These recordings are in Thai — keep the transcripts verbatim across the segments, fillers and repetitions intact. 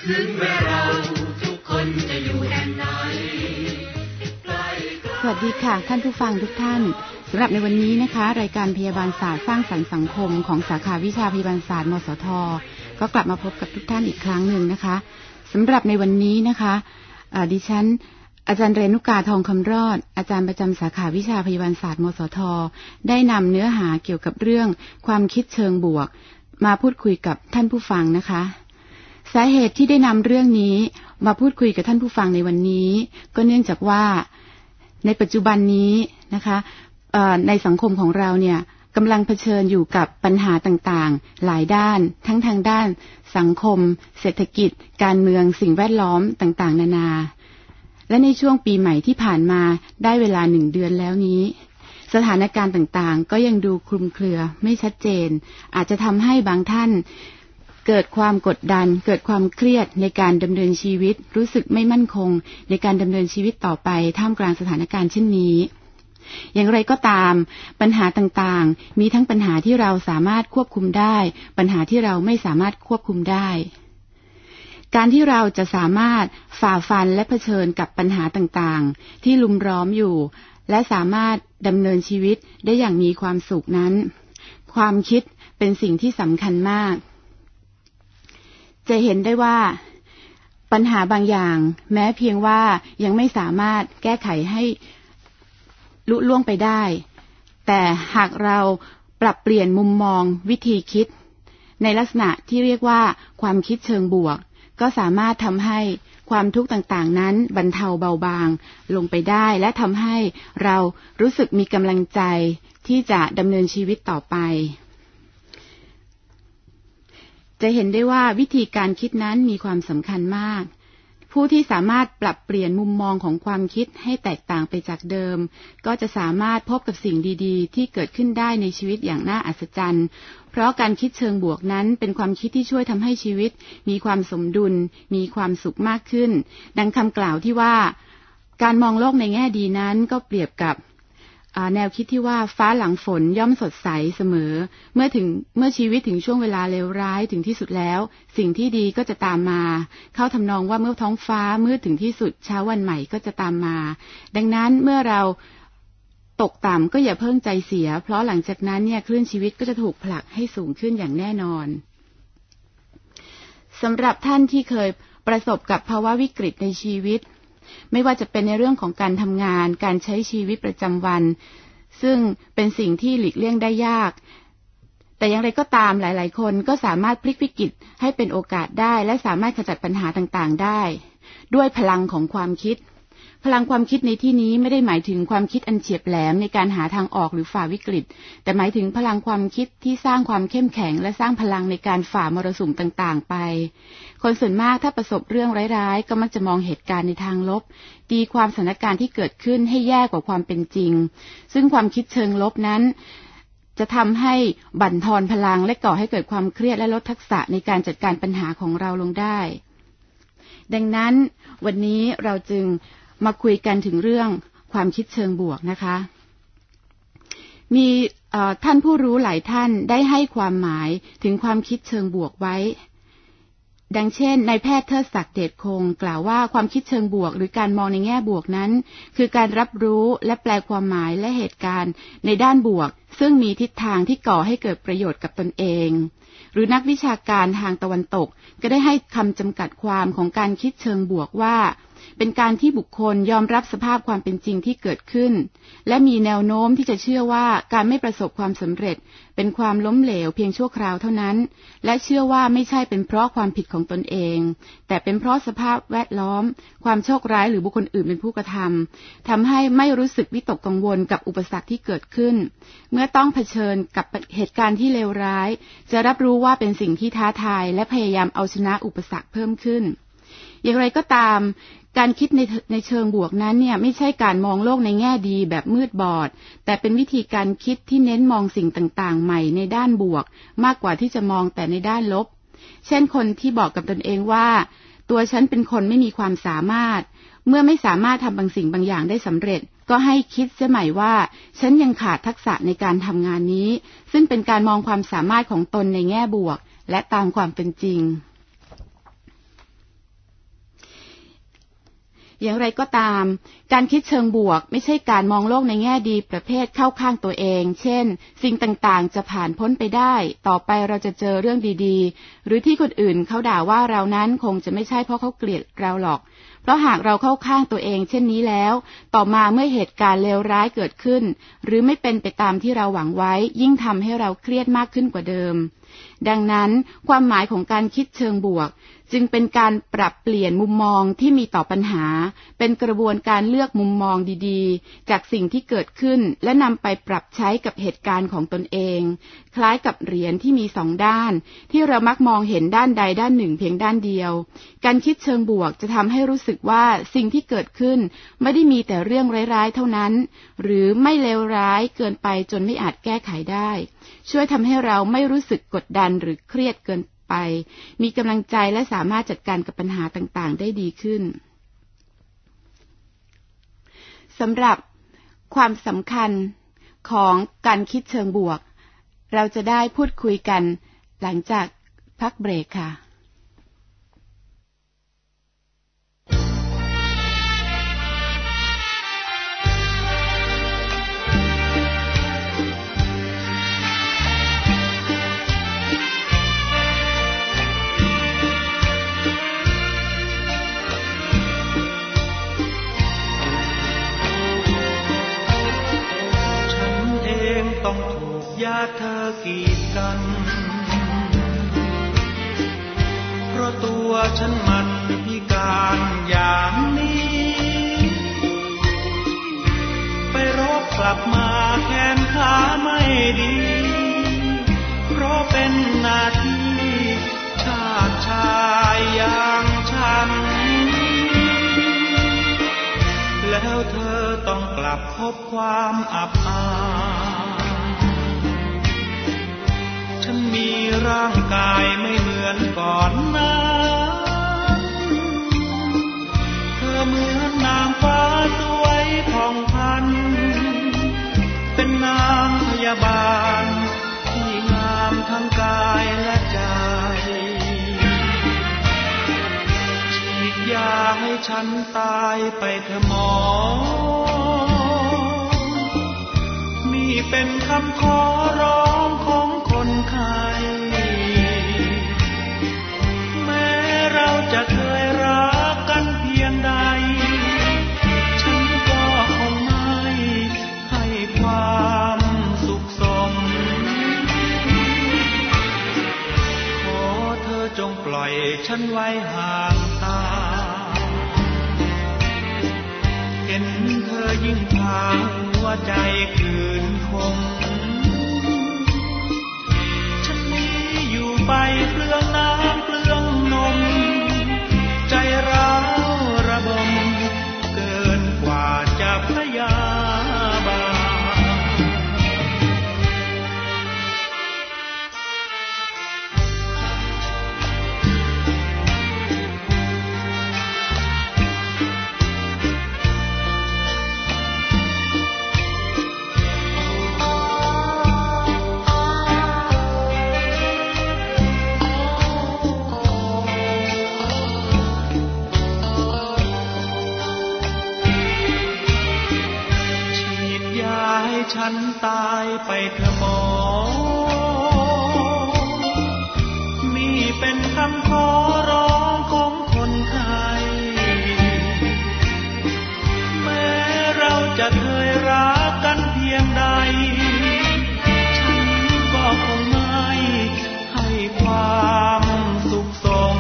ถึงแม้เราทุกคนจะอยู่แห่งไหนสวัสดีค่ะท่านผู้ฟังทุกท่านสำหรับในวันนี้นะคะรายการพยาบาลศาสตร์สร้างสรรค์สังคมของสาขาวิชาพยาบาลศาสตร์มสท.ก็กลับมาพบกับทุกท่านอีกครั้งหนึ่งนะคะสำหรับในวันนี้นะคะดิฉันอาจารย์เรนุกาทองคำรอดอาจารย์ประจำสาขาวิชาพยาบาลศาสตร์มสท.ได้นำเนื้อหาเกี่ยวกับเรื่องความคิดเชิงบวกมาพูดคุยกับท่านผู้ฟังนะคะสาเหตุที่ได้นำเรื่องนี้มาพูดคุยกับท่านผู้ฟังในวันนี้ก็เนื่องจากว่าในปัจจุบันนี้นะคะในสังคมของเราเนี่ยกำลังเผชิญอยู่กับปัญหาต่างๆหลายด้านทั้งทางด้านสังคมเศรษฐกิจการเมืองสิ่งแวดล้อมต่างๆนานาและในช่วงปีใหม่ที่ผ่านมาได้เวลาหนึ่งเดือนแล้วนี้สถานการณ์ต่างๆก็ยังดูคลุมเครือไม่ชัดเจนอาจจะทำให้บางท่านเกิดความกดดันเกิดความเครียดในการดำเนินชีวิตรู้สึกไม่มั่นคงในการดำเนินชีวิตต่อไปท่ามกลางสถานการณ์เช่นนี้อย่างไรก็ตามปัญหาต่างๆมีทั้งปัญหาที่เราสามารถควบคุมได้ปัญหาที่เราไม่สามารถควบคุมได้การที่เราจะสามารถฝ่าฟันและเผชิญกับปัญหาต่างๆที่ลุมล้อมอยู่และสามารถดำเนินชีวิตได้อย่างมีความสุขนั้นความคิดเป็นสิ่งที่สำคัญมากจะเห็นได้ว่าปัญหาบางอย่างแม้เพียงว่ายังไม่สามารถแก้ไขให้ลุล่วงไปได้แต่หากเราปรับเปลี่ยนมุมมองวิธีคิดในลักษณะที่เรียกว่าความคิดเชิงบวกก็สามารถทำให้ความทุกข์ต่างๆนั้นบรรเทาเบาบางลงไปได้และทำให้เรารู้สึกมีกำลังใจที่จะดำเนินชีวิตต่อไปจะเห็นได้ว่าวิธีการคิดนั้นมีความสำคัญมากผู้ที่สามารถปรับเปลี่ยนมุมมองของความคิดให้แตกต่างไปจากเดิมก็จะสามารถพบกับสิ่งดีๆที่เกิดขึ้นได้ในชีวิตอย่างน่าอัศจรรย์เพราะการคิดเชิงบวกนั้นเป็นความคิดที่ช่วยทำให้ชีวิตมีความสมดุลมีความสุขมากขึ้นดังคำกล่าวที่ว่าการมองโลกในแง่ดีนั้นก็เปรียบกับแนวคิดที่ว่าฟ้าหลังฝนย่อมสดใสเสมอเมื่อถึงเมื่อชีวิตถึงช่วงเวลาเลวร้ายถึงที่สุดแล้วสิ่งที่ดีก็จะตามมาเข้าทำนองว่าเมื่อท้องฟ้ามืดถึงที่สุดเช้าวันใหม่ก็จะตามมาดังนั้นเมื่อเราตกต่ำก็อย่าเพิ่งใจเสียเพราะหลังจากนั้นเนี่ยคลื่นชีวิตก็จะถูกผลักให้สูงขึ้นอย่างแน่นอนสำหรับท่านที่เคยประสบกับภาวะวิกฤตในชีวิตไม่ว่าจะเป็นในเรื่องของการทำงานการใช้ชีวิตประจำวันซึ่งเป็นสิ่งที่หลีกเลี่ยงได้ยากแต่อย่างไรก็ตามหลายๆคนก็สามารถพลิกวิกฤตให้เป็นโอกาสได้และสามารถขจัดปัญหาต่างๆได้ด้วยพลังของความคิดพลังความคิดในที่นี้ไม่ได้หมายถึงความคิดอันเฉียบแหลมในการหาทางออกหรือฝ่าวิกฤตแต่หมายถึงพลังความคิดที่สร้างความเข้มแข็งและสร้างพลังในการฝ่ามรสุมต่างๆไปคนส่วนมากถ้าประสบเรื่องร้ายๆก็มักจะมองเหตุการณ์ในทางลบตีความสถานการณ์ที่เกิดขึ้นให้แย่กว่าความเป็นจริงซึ่งความคิดเชิงลบนั้นจะทำให้บั่นทอนพลังและก่อให้เกิดความเครียดและลดทักษะในการจัดการปัญหาของเราลงได้ดังนั้นวันนี้เราจึงมาคุยกันถึงเรื่องความคิดเชิงบวกนะคะมีท่านผู้รู้หลายท่านได้ให้ความหมายถึงความคิดเชิงบวกไว้ดังเช่นนายแพทย์เทิดศักดิ์เดชคงกล่าวว่าความคิดเชิงบวกหรือการมองในแง่บวกนั้นคือการรับรู้และแปลความหมายและเหตุการณ์ในด้านบวกซึ่งมีทิศทางที่ก่อให้เกิดประโยชน์กับตนเองหรือนักวิชาการทางตะวันตกก็ได้ให้คำจำกัดความของการคิดเชิงบวกว่าเป็นการที่บุคคลยอมรับสภาพความเป็นจริงที่เกิดขึ้นและมีแนวโน้มที่จะเชื่อว่าการไม่ประสบความสำเร็จเป็นความล้มเหลวเพียงชั่วคราวเท่านั้นและเชื่อว่าไม่ใช่เป็นเพราะความผิดของตนเองแต่เป็นเพราะสภาพแวดล้อมความโชคร้ายหรือบุคคลอื่นเป็นผู้กระทำทำให้ไม่รู้สึกวิตกกังวลกับอุปสรรคที่เกิดขึ้นเมื่อต้องเผชิญกับเหตุการณ์ที่เลวร้ายจะรับรู้ว่าเป็นสิ่งที่ท้าทายและพยายามเอาชนะอุปสรรคเพิ่มขึ้นอย่างไรก็ตามการคิดในในเชิงบวกนั้นเนี่ยไม่ใช่การมองโลกในแง่ดีแบบมืดบอดแต่เป็นวิธีการคิดที่เน้นมองสิ่งต่างๆใหม่ในด้านบวกมากกว่าที่จะมองแต่ในด้านลบเช่นคนที่บอกกับตนเองว่าตัวฉันเป็นคนไม่มีความสามารถเมื่อไม่สามารถทำบางสิ่งบางอย่างได้สำเร็จก็ให้คิดเสียใหม่ว่าฉันยังขาดทักษะในการทำงานนี้ซึ่งเป็นการมองความสามารถของตนในแง่บวกและตามความเป็นจริงอย่างไรก็ตามการคิดเชิงบวกไม่ใช่การมองโลกในแง่ดีประเภทเข้าข้างตัวเองเช่นสิ่งต่างๆจะผ่านพ้นไปได้ต่อไปเราจะเจอเรื่องดีๆหรือที่คนอื่นเขาด่าว่าเรานั้นคงจะไม่ใช่เพราะเขาเกลียดเราหรอกเพราะหากเราเข้าข้างตัวเองเช่นนี้แล้วต่อมาเมื่อเหตุการณ์เลวร้ายเกิดขึ้นหรือไม่เป็นไปตามที่เราหวังไว้ยิ่งทำให้เราเครียดมากขึ้นกว่าเดิมดังนั้นความหมายของการคิดเชิงบวกจึงเป็นการปรับเปลี่ยนมุมมองที่มีต่อปัญหาเป็นกระบวนการเลือกมุมมองดีๆจากสิ่งที่เกิดขึ้นและนำไปปรับใช้กับเหตุการณ์ของตนเองคล้ายกับเหรียญที่มีสองด้านที่เรามักมองเห็นด้านใดด้านหนึ่งเพียงด้านเดียวการคิดเชิงบวกจะทำให้รู้สึกว่าสิ่งที่เกิดขึ้นไม่ได้มีแต่เรื่องร้ายๆเท่านั้นหรือไม่เลวร้ายเกินไปจนไม่อาจแก้ไขได้ช่วยทำให้เราไม่รู้สึกกดดันหรือเครียดเกินไปมีกำลังใจและสามารถจัดการกับปัญหาต่างๆได้ดีขึ้นสำหรับความสำคัญของการคิดเชิงบวกเราจะได้พูดคุยกันหลังจากพักเบรกค่ะต้องถูกญาติเธอกีดกันเพราะตัวฉันมันพิการอย่างนี้ไปรบกลับมาแขนขาไม่ดีเพราะเป็นหน้าที่ชาติชายอย่างฉันแล้วเธอต้องกลับพบความอับอายฉันมีร่างกายไม่เหมือนก่อนนั้นเธอเหมือนนางฟ้าสวยผ่องพันเป็นนางพยาบาลที่งามทั้งกายและใจฉีดยาให้ฉันตายไปเถอะหมอนี่เป็นคำขอร้องของคนไข้แม้เราจะเคยรักกันเพียงใดฉันก็คงไม่ให้ความสุขสมขอเธอจงปล่อยฉันไว้ห่างตาเห็นเธอยิ่งพาหัวใจคืนคงฉันนี้อยู่ไปเปลืองน้ำเปลืองนมใจร้าวระบมเกินกว่าจะพยาบาลฉันตายไปเถอะหมอนี่เป็นคำขอร้องของคนไข้แม้เราจะเคยรักกันเพียงใดฉันก็คงไม่ให้ความสุขสม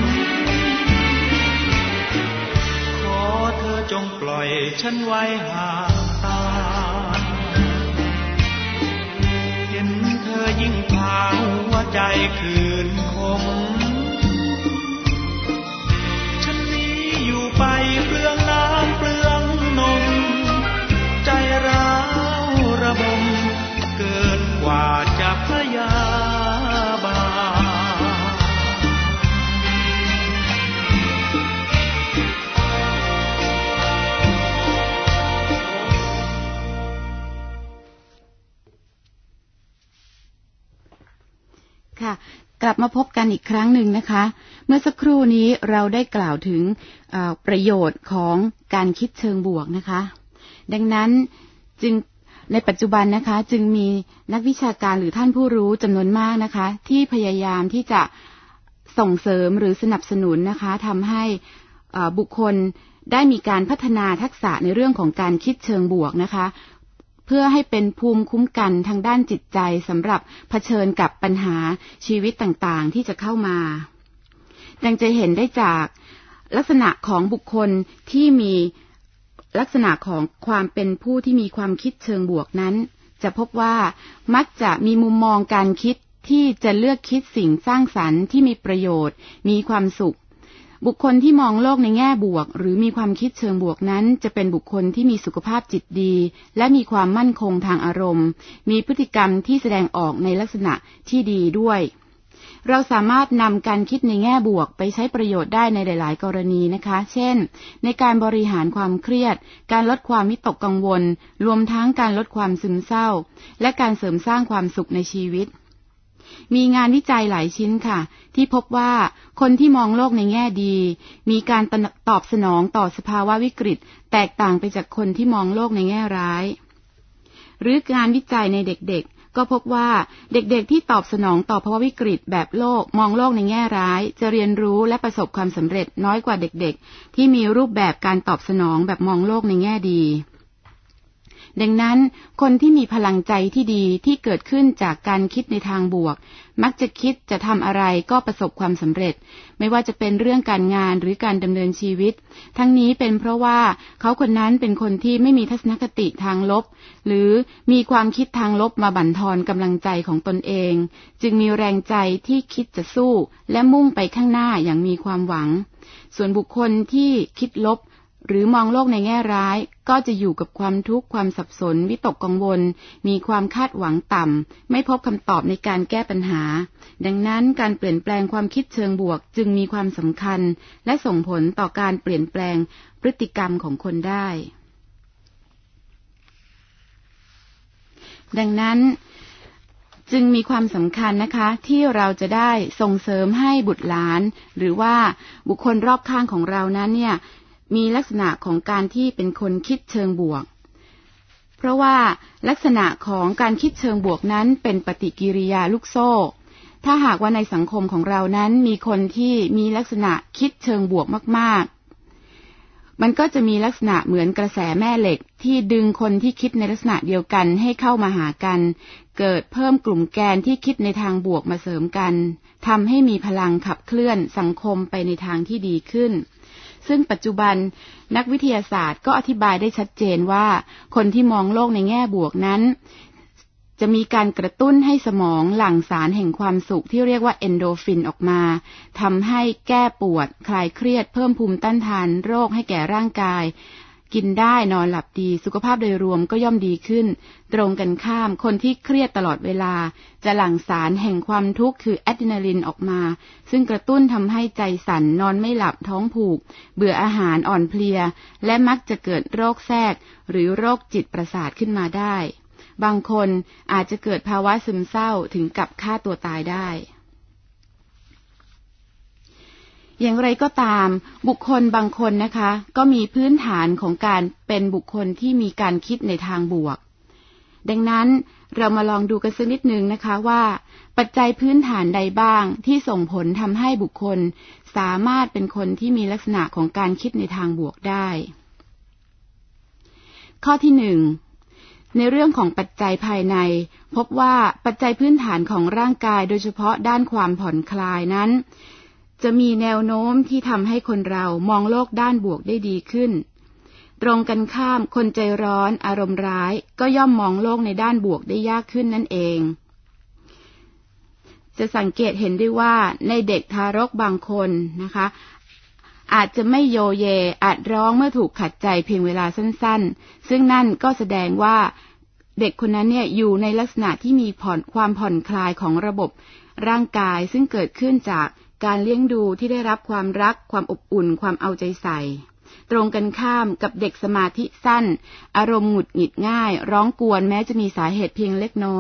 ขอเธอจงปล่อยฉันไว้ห่างตาเธอยิ่งพาหัวใจคืนคงฉันนี้อยู่ไปเปลืองน้ำเปลืองนมใจร้าวระบมเกินกว่าจะพยาบาลค่ะกลับมาพบกันอีกครั้งหนึ่งนะคะมื่อสักครู่นี้เราได้กล่าวถึงประโยชน์ของการคิดเชิงบวกนะคะดังนั้นจึงในปัจจุบันนะคะจึงมีนักวิชาการหรือท่านผู้รู้จำนวนมากนะคะที่พยายามที่จะส่งเสริมหรือสนับสนุนนะคะทำให้บุคคลได้มีการพัฒนาทักษะในเรื่องของการคิดเชิงบวกนะคะเพื่อให้เป็นภูมิคุ้มกันทางด้านจิตใจสำหรับเผชิญกับปัญหาชีวิตต่างๆที่จะเข้ามาดังจะเห็นได้จากลักษณะของบุคคลที่มีลักษณะของความเป็นผู้ที่มีความคิดเชิงบวกนั้นจะพบว่ามักจะมีมุมมองการคิดที่จะเลือกคิดสิ่งสร้างสรรค์ที่มีประโยชน์มีความสุขบุคคลที่มองโลกในแง่บวกหรือมีความคิดเชิงบวกนั้นจะเป็นบุคคลที่มีสุขภาพจิตดีและมีความมั่นคงทางอารมณ์มีพฤติกรรมที่แสดงออกในลักษณะที่ดีด้วยเราสามารถนำการคิดในแง่บวกไปใช้ประโยชน์ได้ในหลายๆกรณีนะคะเช่นในการบริหารความเครียดการลดความวิตกกังวลรวมทั้งการลดความซึมเศร้าและการเสริมสร้างความสุขในชีวิตมีงานวิจัยหลายชิ้นค่ะที่พบว่าคนที่มองโลกในแง่ดีมีการตอบสนองต่อสภาวะวิกฤตแตกต่างไปจากคนที่มองโลกในแง่ร้ายหรืองานวิจัยในเด็กๆก็พบว่าเด็กๆที่ตอบสนองต่อภาวะวิกฤตแบบโลกมองโลกในแง่ร้ายจะเรียนรู้และประสบความสำเร็จน้อยกว่าเด็กๆที่มีรูปแบบการตอบสนองแบบมองโลกในแง่ดีดังนั้นคนที่มีพลังใจที่ดีที่เกิดขึ้นจากการคิดในทางบวกมักจะคิดจะทำอะไรก็ประสบความสำเร็จไม่ว่าจะเป็นเรื่องการงานหรือการดำเนินชีวิตทั้งนี้เป็นเพราะว่าเขาคนนั้นเป็นคนที่ไม่มีทัศนคติทางลบหรือมีความคิดทางลบมาบั่นทอนกำลังใจของตนเองจึงมีแรงใจที่คิดจะสู้และมุ่งไปข้างหน้าอย่างมีความหวังส่วนบุคคลที่คิดลบหรือมองโลกในแง่ร้ายก็จะอยู่กับความทุกข์ความสับสนวิตกกังวลมีความคาดหวังต่ำไม่พบคำตอบในการแก้ปัญหาดังนั้นการเปลี่ยนแปลงความคิดเชิงบวกจึงมีความสำคัญและส่งผลต่อการเปลี่ยนแปลงพฤติกรรมของคนได้ดังนั้นจึงมีความสำคัญนะคะที่เราจะได้ส่งเสริมให้บุตรหลานหรือว่าบุคคลรอบข้างของเรานั้นเนี่ยมีลักษณะของการที่เป็นคนคิดเชิงบวกเพราะว่าลักษณะของการคิดเชิงบวกนั้นเป็นปฏิกิริยาลูกโซ่ถ้าหากว่าในสังคมของเรานั้นมีคนที่มีลักษณะคิดเชิงบวกมากๆมันก็จะมีลักษณะเหมือนกระแสแม่เหล็กที่ดึงคนที่คิดในลักษณะเดียวกันให้เข้ามาหากันเกิดเพิ่มกลุ่มแกนที่คิดในทางบวกมาเสริมกันทำให้มีพลังขับเคลื่อนสังคมไปในทางที่ดีขึ้นซึ่งปัจจุบันนักวิทยาศาสตร์ก็อธิบายได้ชัดเจนว่าคนที่มองโลกในแง่บวกนั้นจะมีการกระตุ้นให้สมองหลั่งสารแห่งความสุขที่เรียกว่าเอนโดฟินออกมาทำให้แก้ปวดคลายเครียดเพิ่มภูมิต้านทานโรคให้แก่ร่างกายกินได้นอนหลับดีสุขภาพโดยรวมก็ย่อมดีขึ้นตรงกันข้ามคนที่เครียดตลอดเวลาจะหลั่งสารแห่งความทุกข์คืออะดรีนาลินออกมาซึ่งกระตุ้นทำให้ใจสั่นนอนไม่หลับท้องผูกเบื่ออาหารอ่อนเพลียและมักจะเกิดโรคแทรกหรือโรคจิตประสาทขึ้นมาได้บางคนอาจจะเกิดภาวะซึมเศร้าถึงกับฆ่าตัวตายได้อย่างไรก็ตามบุคคลบางคนนะคะก็มีพื้นฐานของการเป็นบุคคลที่มีการคิดในทางบวกดังนั้นเรามาลองดูกันสักนิดนึงนะคะว่าปัจจัยพื้นฐานใดบ้างที่ส่งผลทำให้บุคคลสามารถเป็นคนที่มีลักษณะของการคิดในทางบวกได้ข้อที่หนึ่งในเรื่องของปัจจัยภายในพบว่าปัจจัยพื้นฐานของร่างกายโดยเฉพาะด้านความผ่อนคลายนั้นจะมีแนวโน้มที่ทำให้คนเรามองโลกด้านบวกได้ดีขึ้นตรงกันข้ามคนใจร้อนอารมณ์ร้ายก็ย่อมมองโลกในด้านบวกได้ยากขึ้นนั่นเองจะสังเกตเห็นได้ว่าในเด็กทารกบางคนนะคะอาจจะไม่โยเยอาจร้องเมื่อถูกขัดใจเพียงเวลาสั้นๆซึ่งนั่นก็แสดงว่าเด็กคนนั้นเนี่ยอยู่ในลักษณะที่มีผ่อนความผ่อนคลายของระบบร่างกายซึ่งเกิดขึ้นจากการเลี้ยงดูที่ได้รับความรักความอบอุ่นความเอาใจใส่ตรงกันข้ามกับเด็กสมาธิสั้นอารมณ์หงุดหงิดง่ายร้องกวนแม้จะมีสาเหตุเพียงเล็กน้อย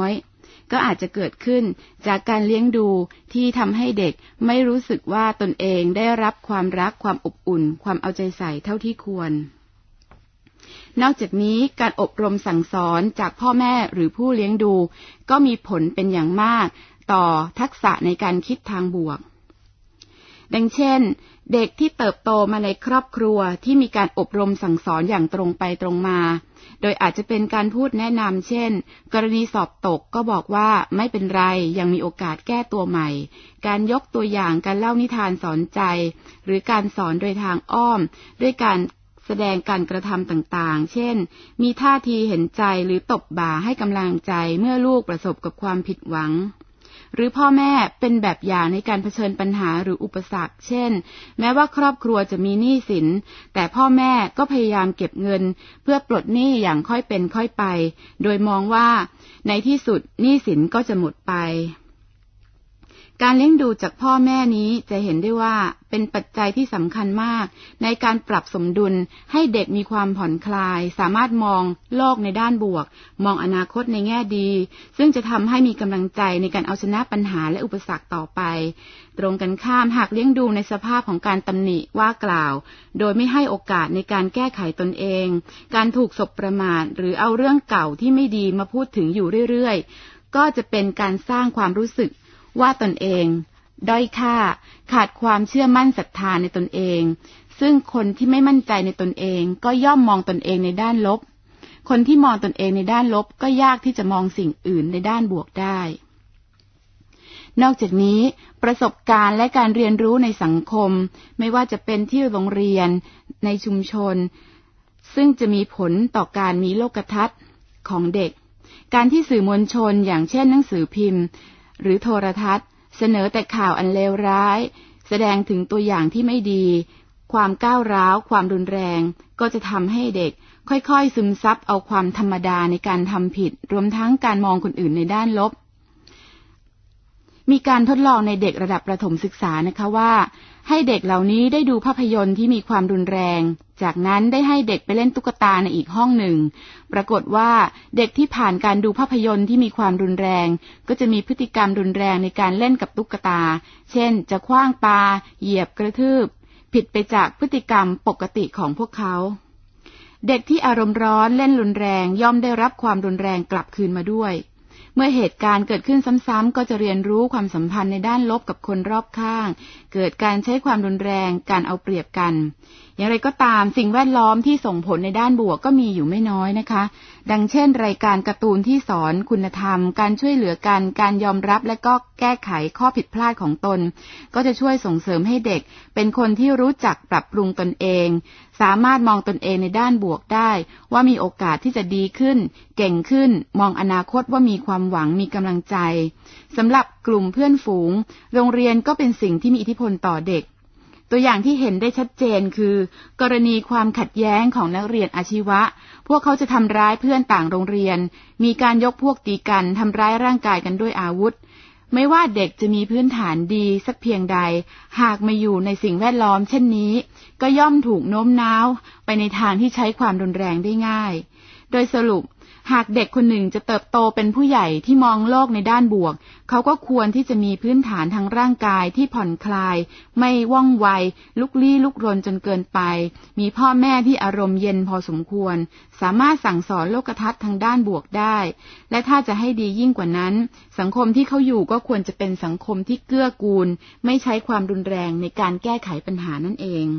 ก็อาจจะเกิดขึ้นจากการเลี้ยงดูที่ทำให้เด็กไม่รู้สึกว่าตนเองได้รับความรักความอบอุ่นความเอาใจใส่เท่าที่ควรนอกจากนี้การอบรมสั่งสอนจากพ่อแม่หรือผู้เลี้ยงดูก็มีผลเป็นอย่างมากต่อทักษะในการคิดทางบวกดังเช่นเด็กที่เติบโตมาในครอบครัวที่มีการอบรมสั่งสอนอย่างตรงไปตรงมาโดยอาจจะเป็นการพูดแนะนำเช่นกรณีสอบตกก็บอกว่าไม่เป็นไรยังมีโอกาสแก้ตัวใหม่การยกตัวอย่างการเล่านิทานสอนใจหรือการสอนโดยทางอ้อมด้วยการแสดงการกระทำต่างๆเช่นมีท่าทีเห็นใจหรือตบบ่าให้กำลังใจเมื่อลูกประสบกับความผิดหวังหรือพ่อแม่เป็นแบบอย่างในการเผชิญปัญหาหรืออุปสรรคเช่นแม้ว่าครอบครัวจะมีหนี้สินแต่พ่อแม่ก็พยายามเก็บเงินเพื่อปลดหนี้อย่างค่อยเป็นค่อยไปโดยมองว่าในที่สุดหนี้สินก็จะหมดไปการเลี้ยงดูจากพ่อแม่นี้จะเห็นได้ว่าเป็นปัจจัยที่สำคัญมากในการปรับสมดุลให้เด็กมีความผ่อนคลายสามารถมองโลกในด้านบวกมองอนาคตในแง่ดีซึ่งจะทำให้มีกำลังใจในการเอาชนะปัญหาและอุปสรรคต่อไปตรงกันข้ามหากเลี้ยงดูในสภาพของการตำหนิว่ากล่าวโดยไม่ให้โอกาสในการแก้ไขตนเองการถูกสบประมาทหรือเอาเรื่องเก่าที่ไม่ดีมาพูดถึงอยู่เรื่อยๆก็จะเป็นการสร้างความรู้สึกว่าตนเองด้อยค่าขาดความเชื่อมั่นศรัทธาในตนเองซึ่งคนที่ไม่มั่นใจในตนเองก็ย่อมมองตนเองในด้านลบคนที่มองตนเองในด้านลบก็ยากที่จะมองสิ่งอื่นในด้านบวกได้นอกจากนี้ประสบการณ์และการเรียนรู้ในสังคมไม่ว่าจะเป็นที่โรงเรียนในชุมชนซึ่งจะมีผลต่อการมีโลกทัศน์ของเด็กการที่สื่อมวลชนอย่างเช่นหนังสือพิมพ์หรือโทรทัศน์เสนอแต่ข่าวอันเลวร้ายแสดงถึงตัวอย่างที่ไม่ดีความก้าวร้าวความรุนแรงก็จะทำให้เด็กค่อยๆซึมซับเอาความธรรมดาในการทำผิดรวมทั้งการมองคนอื่นในด้านลบมีการทดลองในเด็กระดับประถมศึกษานะคะว่าให้เด็กเหล่านี้ได้ดูภาพยนตร์ที่มีความรุนแรงจากนั้นได้ให้เด็กไปเล่นตุ๊กตาในอีกห้องหนึ่งปรากฏว่าเด็กที่ผ่านการดูภาพยนตร์ที่มีความรุนแรงก็จะมีพฤติกรรมรุนแรงในการเล่นกับตุ๊กตาเช่นจะขว้างปาเหยียบกระทืบผิดไปจากพฤติกรรมปกติของพวกเขาเด็กที่อารมณ์ร้อนเล่นรุนแรงย่อมได้รับความรุนแรงกลับคืนมาด้วยเมื่อเหตุการณ์เกิดขึ้นซ้ำๆก็จะเรียนรู้ความสัมพันธ์ในด้านลบกับคนรอบข้างเกิดการใช้ความรุนแรงการเอาเปรียบกันอย่างไรก็ตามสิ่งแวดล้อมที่ส่งผลในด้านบวกก็มีอยู่ไม่น้อยนะคะดังเช่นรายการการ์ตูนที่สอนคุณธรรมการช่วยเหลือกันการยอมรับและก็แก้ไขข้อผิดพลาดของตนก็จะช่วยส่งเสริมให้เด็กเป็นคนที่รู้จักปรับปรุงตนเองสามารถมองตนเองในด้านบวกได้ว่ามีโอกาสที่จะดีขึ้นเก่งขึ้นมองอนาคตว่ามีความหวังมีกำลังใจสำหรับกลุ่มเพื่อนฝูงโรงเรียนก็เป็นสิ่งที่มีอิทธิพลต่อเด็กตัวอย่างที่เห็นได้ชัดเจนคือกรณีความขัดแย้งของนักเรียนอาชีวะพวกเขาจะทำร้ายเพื่อนต่างโรงเรียนมีการยกพวกตีกันทำร้ายร่างกายกันด้วยอาวุธไม่ว่าเด็กจะมีพื้นฐานดีสักเพียงใดหากมาอยู่ในสิ่งแวดล้อมเช่นนี้ก็ย่อมถูกโน้มน้าวไปในทางที่ใช้ความรุนแรงได้ง่ายโดยสรุปหากเด็กคนหนึ่งจะเติบโตเป็นผู้ใหญ่ที่มองโลกในด้านบวกเขาก็ควรที่จะมีพื้นฐานทางร่างกายที่ผ่อนคลายไม่ว่องไวลุกลี้ลุกรนจนเกินไปมีพ่อแม่ที่อารมณ์เย็นพอสมควรสามารถสั่งสอนโลกทัศน์ทางด้านบวกได้และถ้าจะให้ดียิ่งกว่านั้นสังคมที่เขาอยู่ก็ควรจะเป็นสังคมที่เกื้อกูลไม่ใช้ความรุนแรงในการแก้ไขปัญหานั่นเอง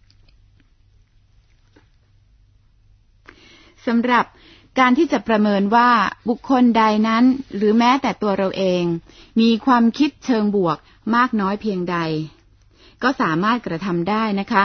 สำหรับการที่จะประเมินว่าบุคคลใดนั้นหรือแม้แต่ตัวเราเองมีความคิดเชิงบวกมากน้อยเพียงใดก็สามารถกระทำได้นะคะ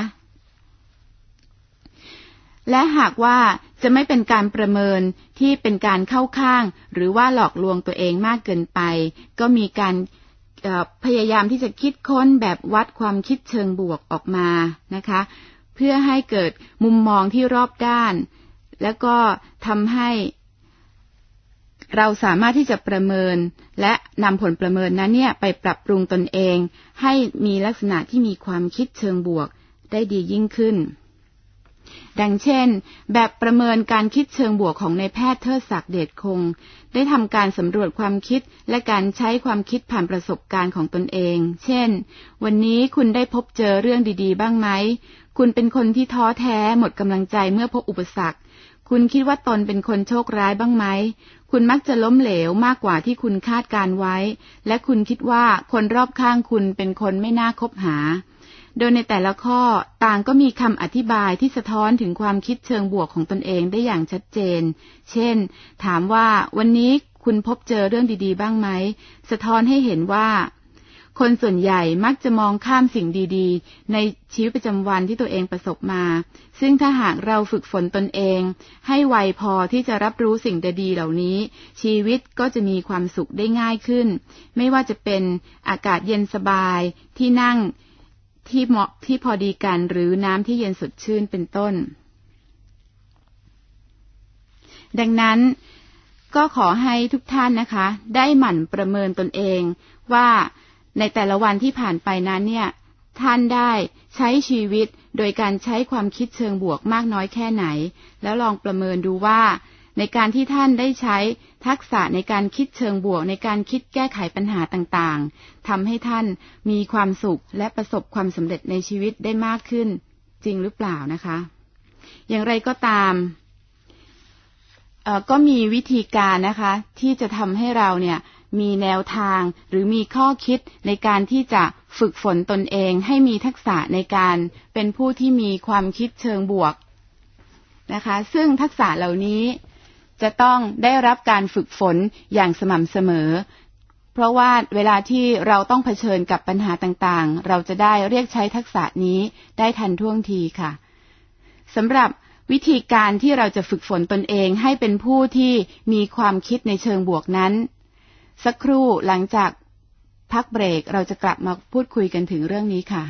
และหากว่าจะไม่เป็นการประเมินที่เป็นการเข้าข้างหรือว่าหลอกลวงตัวเองมากเกินไปก็มีการพยายามที่จะคิดค้นแบบวัดความคิดเชิงบวกออกมานะคะเพื่อให้เกิดมุมมองที่รอบด้านแล้วก็ทำให้เราสามารถที่จะประเมินและนำผลประเมินนั้นเนี่ยไปปรับปรุงตนเองให้มีลักษณะที่มีความคิดเชิงบวกได้ดียิ่งขึ้นดังเช่นแบบประเมินการคิดเชิงบวกของนายแพทย์เทิดศักดิ์เดชคงได้ทำการสำรวจความคิดและการใช้ความคิดผ่านประสบการณ์ของตนเองเช่นวันนี้คุณได้พบเจอเรื่องดีๆบ้างไหมคุณเป็นคนที่ท้อแท้หมดกำลังใจเมื่อพบอุปสรรคคุณคิดว่าตนเป็นคนโชคร้ายบ้างไหมคุณมักจะล้มเหลวมากกว่าที่คุณคาดการไว้และคุณคิดว่าคนรอบข้างคุณเป็นคนไม่น่าคบหาโดยในแต่ละข้อต่างก็มีคำอธิบายที่สะท้อนถึงความคิดเชิงบวกของตนเองได้อย่างชัดเจนเช่นถามว่าวันนี้คุณพบเจอเรื่องดีๆบ้างไหมสะท้อนให้เห็นว่าคนส่วนใหญ่มักจะมองข้ามสิ่งดีๆในชีวิตประจำวันที่ตัวเองประสบมาซึ่งถ้าหากเราฝึกฝนตนเองให้ไวพอที่จะรับรู้สิ่งดีๆเหล่านี้ชีวิตก็จะมีความสุขได้ง่ายขึ้นไม่ว่าจะเป็นอากาศเย็นสบายที่นั่งที่เหมาะที่พอดีกันหรือน้ำที่เย็นสดชื่นเป็นต้นดังนั้นก็ขอให้ทุกท่านนะคะได้หมั่นประเมินตนเองว่าในแต่ละวันที่ผ่านไปนั้นเนี่ยท่านได้ใช้ชีวิตโดยการใช้ความคิดเชิงบวกมากน้อยแค่ไหนแล้วลองประเมินดูว่าในการที่ท่านได้ใช้ทักษะในการคิดเชิงบวกในการคิดแก้ไขปัญหาต่างๆทำให้ท่านมีความสุขและประสบความสำเร็จในชีวิตได้มากขึ้นจริงหรือเปล่านะคะอย่างไรก็ตามเอ่อก็มีวิธีการนะคะที่จะทำให้เราเนี่ยมีแนวทางหรือมีข้อคิดในการที่จะฝึกฝนตนเองให้มีทักษะในการเป็นผู้ที่มีความคิดเชิงบวกนะคะซึ่งทักษะเหล่านี้จะต้องได้รับการฝึกฝนอย่างสม่ำเสมอเพราะว่าเวลาที่เราต้องเผชิญกับปัญหาต่างๆเราจะได้เรียกใช้ทักษะนี้ได้ทันท่วงทีค่ะสำหรับวิธีการที่เราจะฝึกฝนตนเองให้เป็นผู้ที่มีความคิดในเชิงบวกนั้นสักครู่หลังจากพักเบรกเราจะกลับมาพูดคุยกันถึงเรื่องนี้ค่ะ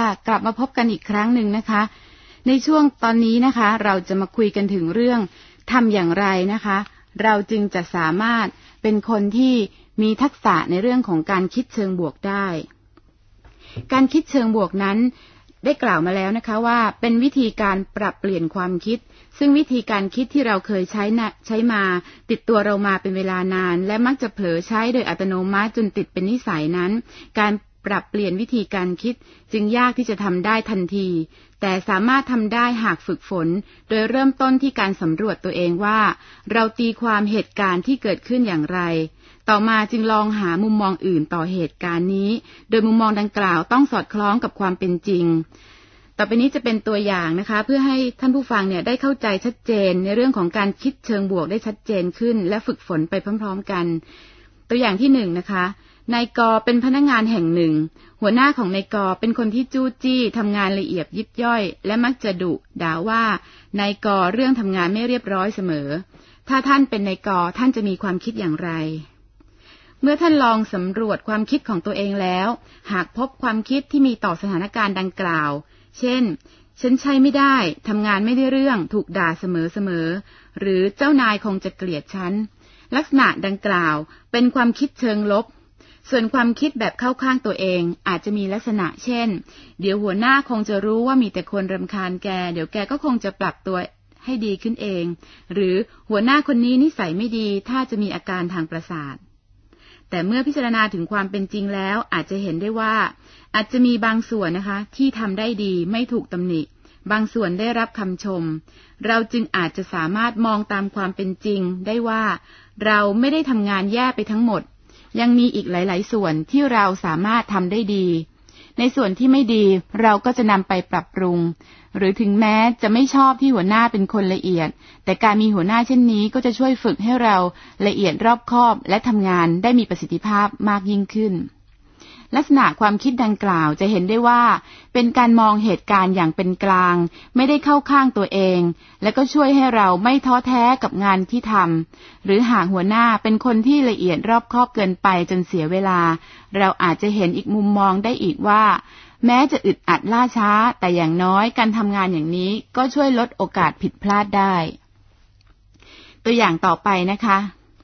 ค่ะกลับมาพบกันอีกครั้งหนึ่งนะคะในช่วงตอนนี้นะคะเราจะมาคุยกันถึงเรื่องทำอย่างไรนะคะเราจึงจะสามารถเป็นคนที่มีทักษะในเรื่องของการคิดเชิงบวกได้การคิดเชิงบวกนั้นได้กล่าวมาแล้วนะคะว่าเป็นวิธีการปรับเปลี่ยนความคิดซึ่งวิธีการคิดที่เราเคยใช้นะใช้มาติดตัวเรามาเป็นเวลานานและมักจะเผลอใช้โดยอัตโนมัติจนติดเป็นนิสัยนั้นการปรับเปลี่ยนวิธีการคิดจึงยากที่จะทำได้ทันทีแต่สามารถทำได้หากฝึกฝนโดยเริ่มต้นที่การสำรวจตัวเองว่าเราตีความเหตุการณ์ที่เกิดขึ้นอย่างไรต่อมาจึงลองหามุมมองอื่นต่อเหตุการณ์นี้โดยมุมมองดังกล่าวต้องสอดคล้องกับความเป็นจริงต่อไปนี้จะเป็นตัวอย่างนะคะเพื่อให้ท่านผู้ฟังเนี่ยได้เข้าใจชัดเจนในเรื่องของการคิดเชิงบวกได้ชัดเจนขึ้นและฝึกฝนไปพร้อมๆกันตัวอย่างที่หนึ่งนะคะนายกเป็นพนักงานแห่งหนึ่งหัวหน้าของนายกเป็นคนที่จู้จี้ทำงานละเอียดยิบย่อยและมักจะดุด่าว่านายกเรื่องทำงานไม่เรียบร้อยเสมอถ้าท่านเป็นนายกท่านจะมีความคิดอย่างไรเมื่อท่านลองสำรวจความคิดของตัวเองแล้วหากพบความคิดที่มีต่อสถานการณ์ดังกล่าวเช่นฉันใช้ไม่ได้ทำงานไม่ได้เรื่องถูกด่าเสมอๆหรือเจ้านายคงจะเกลียดฉันลักษณะดังกล่าวเป็นความคิดเชิงลบส่วนความคิดแบบเข้าข้างตัวเองอาจจะมีลักษณะเช่นเดี๋ยวหัวหน้าคงจะรู้ว่ามีแต่คนรำคาญแกเดี๋ยวแกก็คงจะปรับตัวให้ดีขึ้นเองหรือหัวหน้าคนนี้นิสัยไม่ดีถ้าจะมีอาการทางประสาทแต่เมื่อพิจารณาถึงความเป็นจริงแล้วอาจจะเห็นได้ว่าอาจจะมีบางส่วนนะคะที่ทำได้ดีไม่ถูกตำหนิบางส่วนได้รับคำชมเราจึงอาจจะสามารถมองตามความเป็นจริงได้ว่าเราไม่ได้ทำงานแย่ไปทั้งหมดยังมีอีกหลายๆส่วนที่เราสามารถทำได้ดีในส่วนที่ไม่ดีเราก็จะนำไปปรับปรุงหรือถึงแม้จะไม่ชอบที่หัวหน้าเป็นคนละเอียดแต่การมีหัวหน้าเช่นนี้ก็จะช่วยฝึกให้เราละเอียดรอบคอบและทำงานได้มีประสิทธิภาพมากยิ่งขึ้นลักษณะความคิดดังกล่าวจะเห็นได้ว่าเป็นการมองเหตุการณ์อย่างเป็นกลางไม่ได้เข้าข้างตัวเองและก็ช่วยให้เราไม่ท้อแท้กับงานที่ทำหรือหากหัวหน้าเป็นคนที่ละเอียดรอบคอบเกินไปจนเสียเวลาเราอาจจะเห็นอีกมุมมองได้อีกว่าแม้จะอึดอัดล่าช้าแต่อย่างน้อยการทำงานอย่างนี้ก็ช่วยลดโอกาสผิดพลาดได้ตัวอย่างต่อไปนะคะ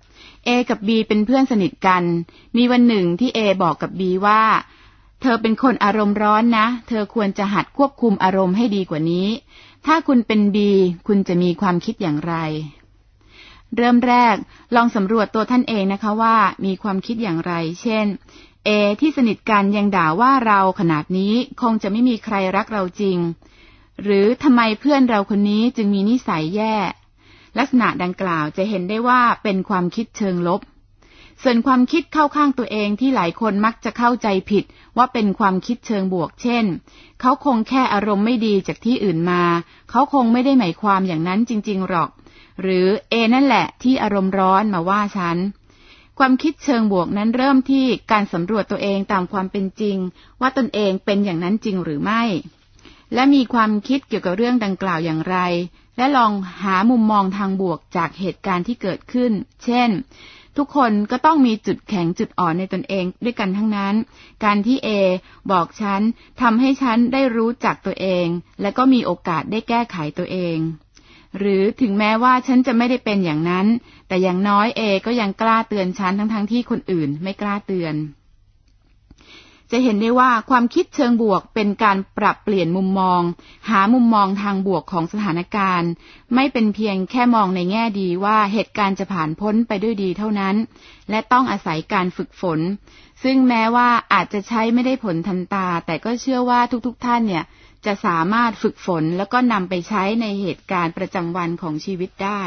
A กับ B เป็นเพื่อนสนิทกันมีวันหนึ่งที่ A บอกกับ B ว่าเธอเป็นคนอารมณ์ร้อนนะเธอควรจะหัดควบคุมอารมณ์ให้ดีกว่านี้ถ้าคุณเป็น B คุณจะมีความคิดอย่างไรเริ่มแรกลองสำรวจตัวท่านเองนะคะว่ามีความคิดอย่างไรเช่น A ที่สนิทกันยังด่าว่าเราขนาดนี้คงจะไม่มีใครรักเราจริงหรือทำไมเพื่อนเราคนนี้จึงมีนิสัยแย่ลักษณะดังกล่าวจะเห็นได้ว่าเป็นความคิดเชิงลบส่วนความคิดเข้าข้างตัวเองที่หลายคนมักจะเข้าใจผิดว่าเป็นความคิดเชิงบวกเช่นเขาคงแค่อารมณ์ไม่ดีจากที่อื่นมาเขาคงไม่ได้หมายความอย่างนั้นจริงๆหรอกหรือเอนั่นแหละที่อารมณ์ร้อนมาว่าฉันความคิดเชิงบวกนั้นเริ่มที่การสำรวจตัวเองตามความเป็นจริงว่าตนเองเป็นอย่างนั้นจริงหรือไม่และมีความคิดเกี่ยวกับเรื่องดังกล่าวอย่างไรและลองหามุมมองทางบวกจากเหตุการณ์ที่เกิดขึ้นเช่นทุกคนก็ต้องมีจุดแข็งจุดอ่อนในตนเองด้วยกันทั้งนั้นการที่ A บอกฉันทำให้ฉันได้รู้จักตัวเองและก็มีโอกาสได้แก้ไขตัวเองหรือถึงแม้ว่าฉันจะไม่ได้เป็นอย่างนั้นแต่อย่างน้อย A ก็ยังกล้าเตือนฉันทั้งๆที่คนอื่นไม่กล้าเตือนจะเห็นได้ว่าความคิดเชิงบวกเป็นการปรับเปลี่ยนมุมมองหามุมมองทางบวกของสถานการณ์ไม่เป็นเพียงแค่มองในแง่ดีว่าเหตุการณ์จะผ่านพ้นไปด้วยดีเท่านั้นและต้องอาศัยการฝึกฝนซึ่งแม้ว่าอาจจะใช้ไม่ได้ผลทันตาแต่ก็เชื่อว่าทุกๆท่านเนี่ยจะสามารถฝึกฝนแล้วก็นำไปใช้ในเหตุการณ์ประจำวันของชีวิตได้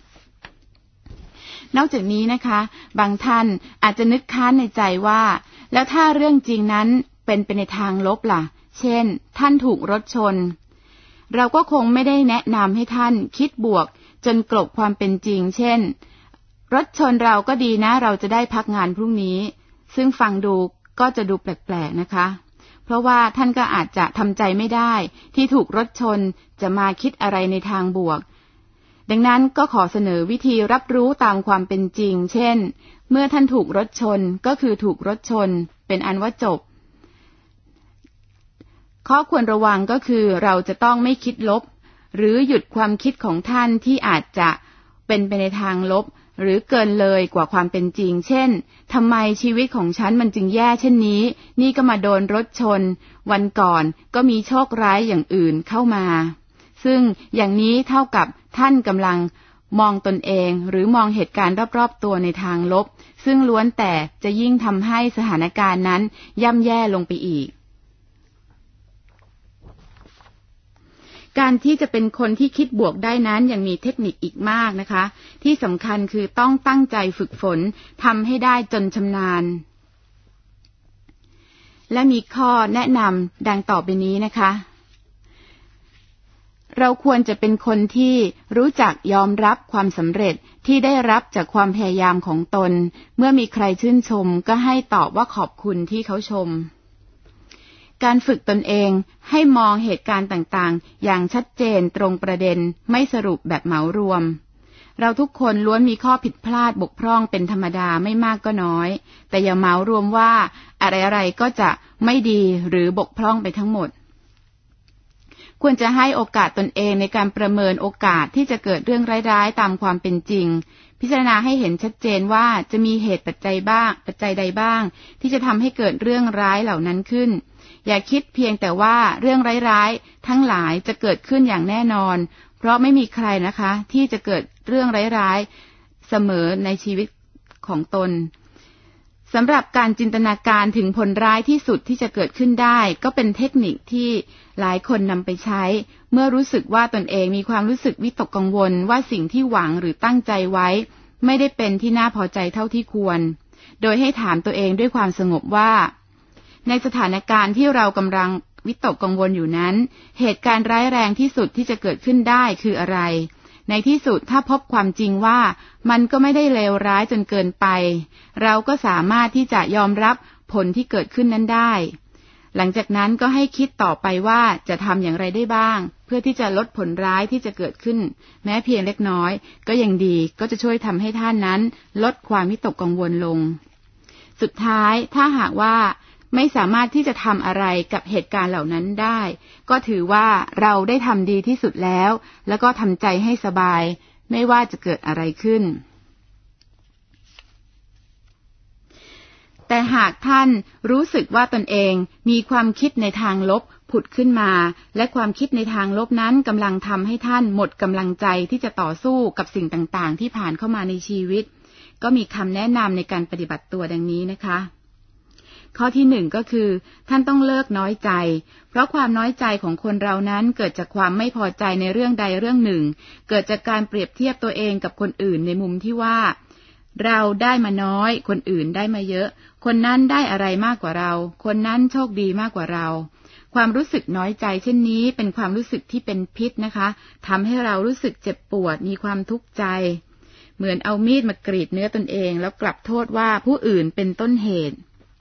นอกจากนี้นะคะบางท่านอาจจะนึกค้านในใจว่าแล้วถ้าเรื่องจริงนั้นเป็นไปในทางลบล่ะเช่นท่านถูกรถชนเราก็คงไม่ได้แนะนำให้ท่านคิดบวกจนกลบความเป็นจริงเช่นรถชนเราก็ดีนะเราจะได้พักงานพรุ่งนี้ซึ่งฟังดูก็จะดูแปลกๆนะคะเพราะว่าท่านก็อาจจะทำใจไม่ได้ที่ถูกรถชนจะมาคิดอะไรในทางบวกดังนั้นก็ขอเสนอวิธีรับรู้ตามความเป็นจริงเช่นเมื่อท่านถูกรถชนก็คือถูกรถชนเป็นอันว่าจบข้อควรระวังก็คือเราจะต้องไม่คิดลบหรือหยุดความคิดของท่านที่อาจจะเป็นไปในทางลบหรือเกินเลยกว่าความเป็นจริงเช่นทำไมชีวิตของฉันมันจึงแย่เช่นนี้นี่ก็มาโดนรถชนวันก่อนก็มีโชคร้ายอย่างอื่นเข้ามาซึ่งอย่างนี้เท่ากับท่านกำลังมองตนเองหรือมองเหตุการณ์รอบๆตัวในทางลบซึ่งล้วนแต่จะยิ่งทำให้สถานการณ์นั้นย่ำแย่ลงไปอีกการที่จะเป็นคนที่คิดบวกได้นั้นยังมีเทคนิคอีกมากนะคะที่สำคัญคือต้องตั้งใจฝึกฝนทำให้ได้จนชำนาญและมีข้อแนะนำดังต่อไปนี้นะคะเราควรจะเป็นคนที่รู้จักยอมรับความสำเร็จที่ได้รับจากความพยายามของตนเมื่อมีใครชื่นชมก็ให้ตอบว่าขอบคุณที่เขาชมการฝึกตนเองให้มองเหตุการณ์ต่างๆอย่างชัดเจนตรงประเด็นไม่สรุปแบบเหมารวมเราทุกคนล้วนมีข้อผิดพลาดบกพร่องเป็นธรรมดาไม่มากก็น้อยแต่อย่าเหมารวมว่าอะไรๆก็จะไม่ดีหรือบกพร่องไปทั้งหมดควรจะให้โอกาสตนเองในการประเมินโอกาสที่จะเกิดเรื่องร้ายๆตามความเป็นจริงพิจารณาให้เห็นชัดเจนว่าจะมีเหตุปัจจัยบ้างปัจจัยใดบ้างที่จะทำให้เกิดเรื่องร้ายเหล่านั้นขึ้นอย่าคิดเพียงแต่ว่าเรื่องร้ายๆทั้งหลายจะเกิดขึ้นอย่างแน่นอนเพราะไม่มีใครนะคะที่จะเกิดเรื่องร้ายๆเสมอในชีวิตของตนสำหรับการจินตนาการถึงผลร้ายที่สุดที่จะเกิดขึ้นได้ก็เป็นเทคนิคที่หลายคนนำไปใช้เมื่อรู้สึกว่าตนเองมีความรู้สึกวิตกกังวลว่าสิ่งที่หวังหรือตั้งใจไว้ไม่ได้เป็นที่น่าพอใจเท่าที่ควรโดยให้ถามตัวเองด้วยความสงบว่าในสถานการณ์ที่เรากำลังวิตกกังวลอยู่นั้นเหตุการณ์ร้ายแรงที่สุดที่จะเกิดขึ้นได้คืออะไรในที่สุดถ้าพบความจริงว่ามันก็ไม่ได้เลวร้ายจนเกินไปเราก็สามารถที่จะยอมรับผลที่เกิดขึ้นนั้นได้หลังจากนั้นก็ให้คิดต่อไปว่าจะทำอย่างไรได้บ้างเพื่อที่จะลดผลร้ายที่จะเกิดขึ้นแม้เพียงเล็กน้อยก็ยังดีก็จะช่วยทำให้ท่านนั้นลดความวิตกกังวลลงสุดท้ายถ้าหากว่าไม่สามารถที่จะทำอะไรกับเหตุการณ์เหล่านั้นได้ก็ถือว่าเราได้ทำดีที่สุดแล้วแล้วก็ทำใจให้สบายไม่ว่าจะเกิดอะไรขึ้นแต่หากท่านรู้สึกว่าตนเองมีความคิดในทางลบผุดขึ้นมาและความคิดในทางลบนั้นกำลังทำให้ท่านหมดกำลังใจที่จะต่อสู้กับสิ่งต่างๆที่ผ่านเข้ามาในชีวิตก็มีคำแนะนำในการปฏิบัติตัวดังนี้นะคะข้อที่หนึ่งก็คือท่านต้องเลิกน้อยใจเพราะความน้อยใจของคนเรานั้นเกิดจากความไม่พอใจในเรื่องใดเรื่องหนึ่งเกิดจากการเปรียบเทียบตัวเองกับคนอื่นในมุมที่ว่าเราได้มาน้อยคนอื่นได้มาเยอะคนนั้นได้อะไรมากกว่าเราคนนั้นโชคดีมากกว่าเราความรู้สึกน้อยใจเช่นนี้เป็นความรู้สึกที่เป็นพิษนะคะทำให้เรารู้สึกเจ็บปวดมีความทุกข์ใจเหมือนเอามีดมากรีดเนื้อตนเองแล้วกลับโทษว่าผู้อื่นเป็นต้นเหตุ